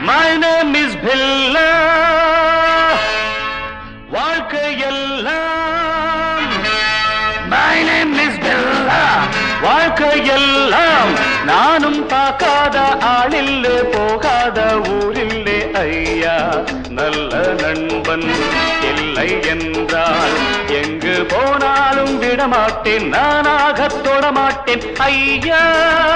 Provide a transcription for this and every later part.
My name is Billa. வாழ்க்கையெல்லாம் My name is Billa. வாழ்க்கையெல்லாம் நானும் பார்க்காத ஆளில்லே போகாத ஊரில்லே ஐயா நல்ல நண்பன் இல்லை என்றால் எங்கு போனாலும் விடமாட்டேன் நானாக தொடமாட்டேன் ஐயா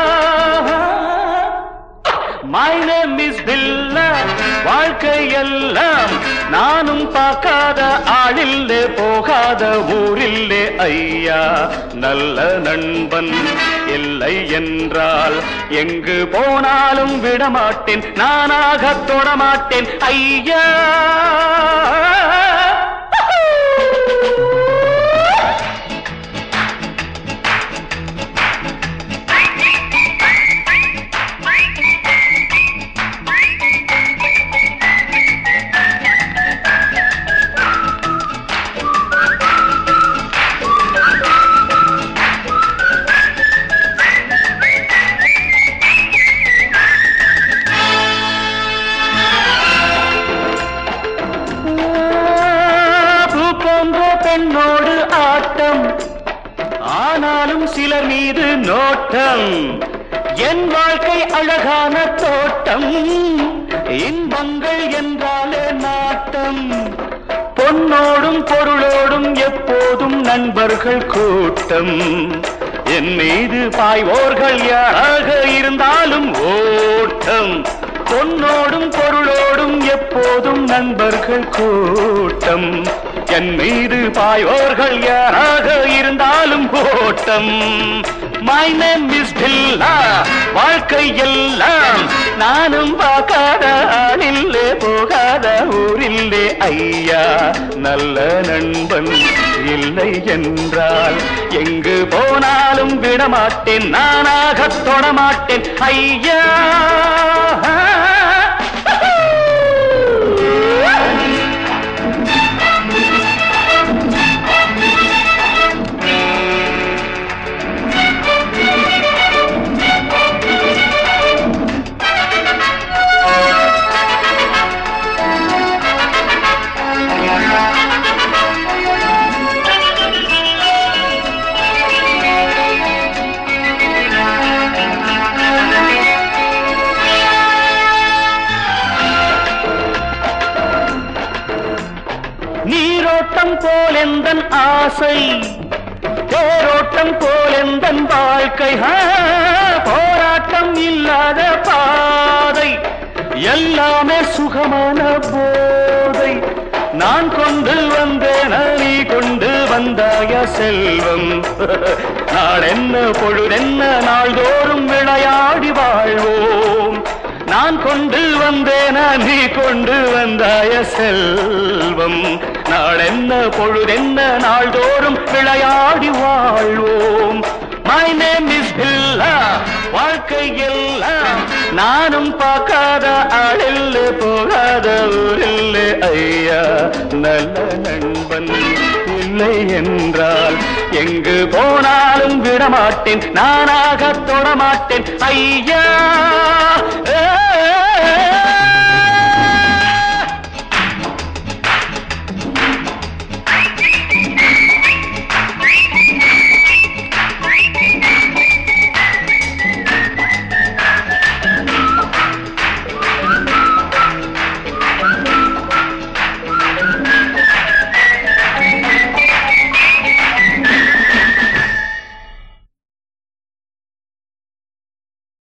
My name is Billa. வாழ்க்கையெல்லாம் நானும் பார்க்காத ஆளில்லே போகாத ஊரில்லே ஐயா நல்ல நண்பன் இல்லை என்றால் எங்கு போனாலும் விடமாட்டேன் நானாக தொடமாட்டேன் ஐயா பெண்ணோடு ஆட்டம் ஆனாலும் சிலர் மீது நோட்டம் என் வாழ்க்கை அழகான தோட்டம் இன்பங்கள் என்றாலே நாட்டம் பொன்னோடும் பொருளோடும் எப்போதும் நண்பர்கள் கூட்டம் என் மீது பாய்வோர்கள் யாராக இருந்தாலும் ஓட்டம் பொன்னோடும் பொருளோடும் எப்போதும் நண்பர்கள் கூட்டம் என் மீது பாயோர்கள் யாராக இருந்தாலும் ஓட்டம் My name is Billa. வாழ்க்கையெல்லாம் நானும் பார்க்காத ஆளில்லே போகாத ஊரில்லே ஐயா நல்ல நண்பன் இல்லை என்றால் எங்கு போனாலும் விடமாட்டேன் நானாக தொடமாட்டேன் ஐயா நீரோட்டம் போலெந்தன் ஆசை தேரோட்டம் போலெந்தன் வாழ்க்கை போராட்டம் இல்லாத பாதை எல்லாமே சுகமான போதை நான் கொண்டு வந்தேன் நீ கொண்டு வந்தாய செல்வம் நாளென்ன பொழுதென்ன நாள்தோறும் விளையாடி வாழ்வோம் நான் கொண்டு வந்தேன் நீ கொண்டு வந்தாய செல்வம் நாளென்ன பொழுதென்ன நாள்தோறும் விளையாடி வாழ்வோம் My name is Billa. வாழ்க்கையெல்லாம் நானும் பார்க்காத ஆளில்லே போகாத ஊரில்லே ஐயா நல்ல நண்பன் இல்லை என்றால் எங்கு போனாலும் விடமாட்டேன் நானாக தொடமாட்டேன் ஐயா